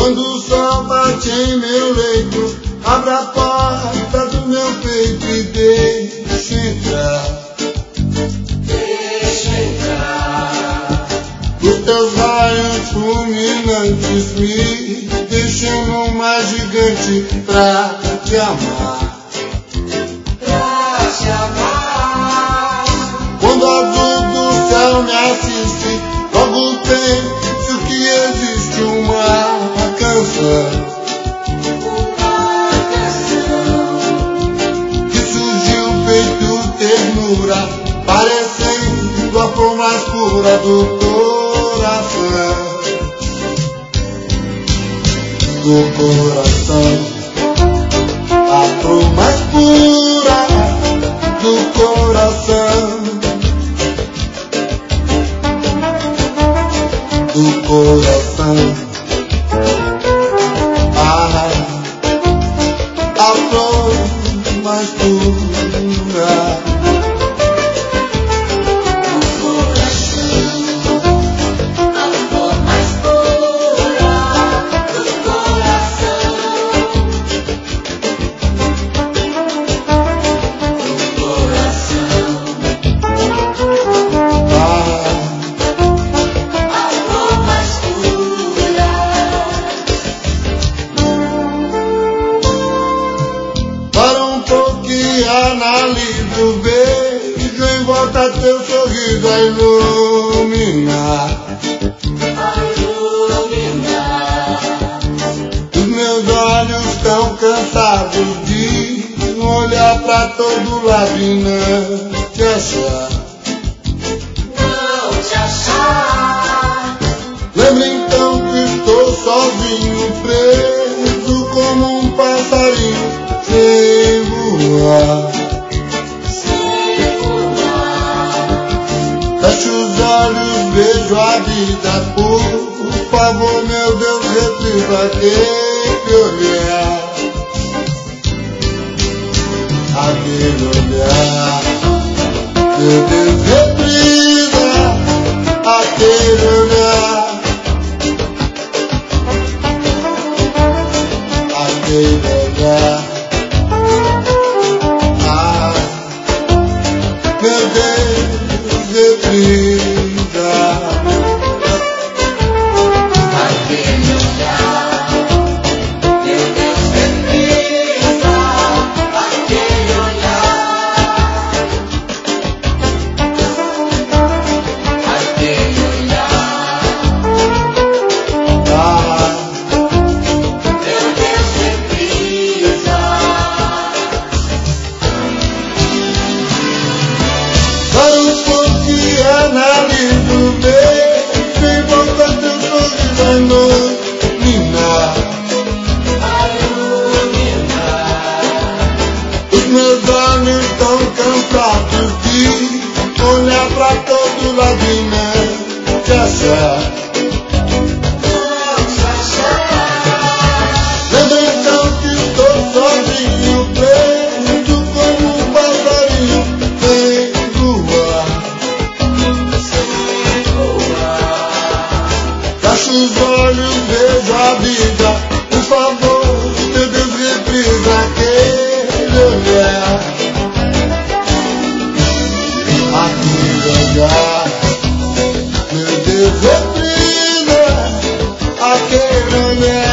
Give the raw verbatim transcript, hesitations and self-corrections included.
Quando o sol bate em meu leito, abra a porta do meu peito e deixa entrar. Deixa entrar. Os teus raios fulminantes me deixam numa gigante pra te amar. Pra te amar. Quando o azul do céu me assiste, logo penso que existe uma canção. Uma canção. Que surgiu feito ternura, parecendo a flor mais pura do coração. Do coração, a flor mais pura do coração. Do coração, ah, a flor mais pura. Analiso o beijo em volta teu sorriso a iluminar. A iluminar. Os meus olhos tão cansados de olhar pra todo lado e não te achar. Não te achar. Lembra então que estou sozinho, preso como um passarinho sem voar. Fecho os olhos, vejo a vida, por favor, meu Deus, reprisa aquele olhar. Aquele olhar, meu Deus, reprisa aquele olhar. Aquele olhar, ah, meu Deus, reprisa Aquele olhar. Meu Deus, reprisa aquele olhar. Aquele olhar. ah, Meu Deus, reprisa. para um pouco que analiso bem, em volta teu sorriso a iluminar. A iluminar. Os meus olhos tão cansados de olhar pra todo lado e não te achar. Não te achar. Lembra então que estou sozinho, preso como um passarinho sem voar. Sem voar. Fecho os olhos, vejo a vida, por favor, meu Deus, reprisa aquele olhar. Aquele olhar, meu Deus, reprisa aquele olhar.